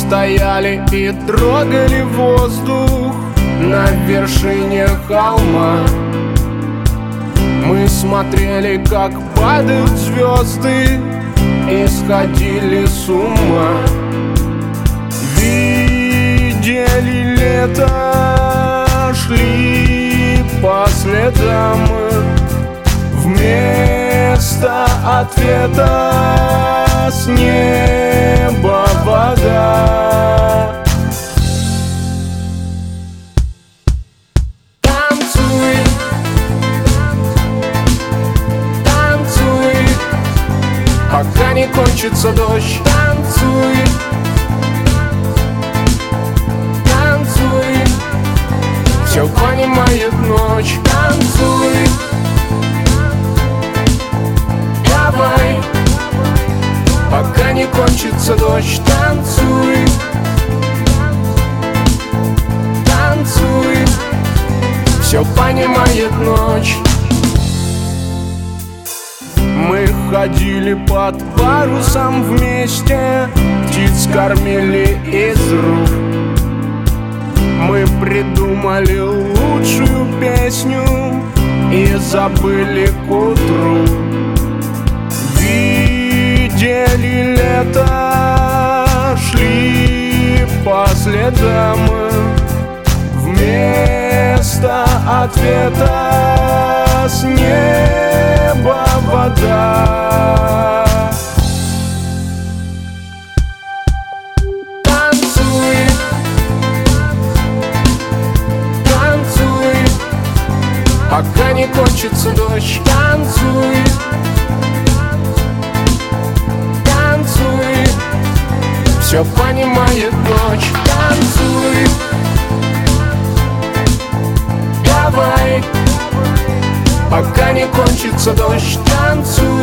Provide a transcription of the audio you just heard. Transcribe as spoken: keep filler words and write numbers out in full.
стояли и трогали воздух на вершине холма. Мы смотрели, как падают звезды, и сходили с ума. Видели лето, шли по следам. Вместо ответа с неба вода. Танцуй, танцуй, пока не кончится дождь. Танцуй, танцуй, все понимает ночь. Танцуй, давай, пока не кончится дождь. Танцуй, танцуй, все понимает ночь. Мы ходили под парусом вместе, птиц кормили из рук. Мы придумали лучшую песню и забыли к утру. Видели лето, шли по следам. Вместо ответа с неба вода. Танцуй, танцуй, пока не кончится дождь. Танцуй, танцуй, все понимает ночь. Танцуй, давай, пока не кончится дождь. Танцуй.